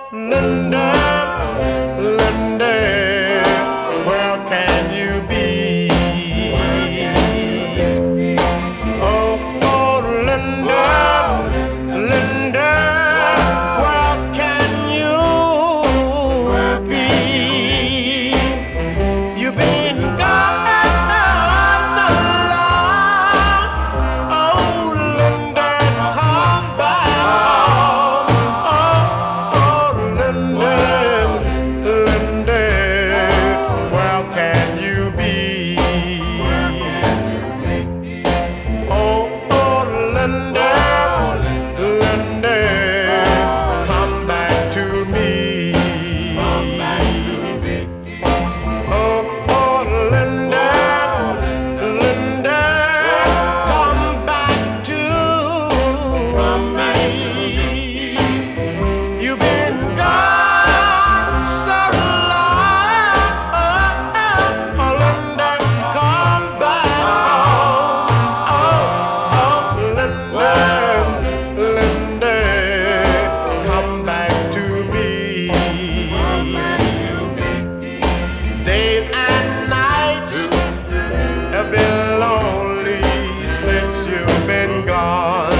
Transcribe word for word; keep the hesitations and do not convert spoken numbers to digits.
Linda, Linda, where can you be? Oh, oh, Linda, Linda, where can you be? You've been gone so long. Oh, Linda, come back home. Oh, oh, Linda, Linda, where can you be? Oh, oh, Linda, Linda, come back to me. Oh, oh, Linda, Linda, come back to me. You've been gone so long. Oh, Linda, come back home. Oh, oh, Linda, Linda, come back to me. Days and nights have been lonely since you've been gone.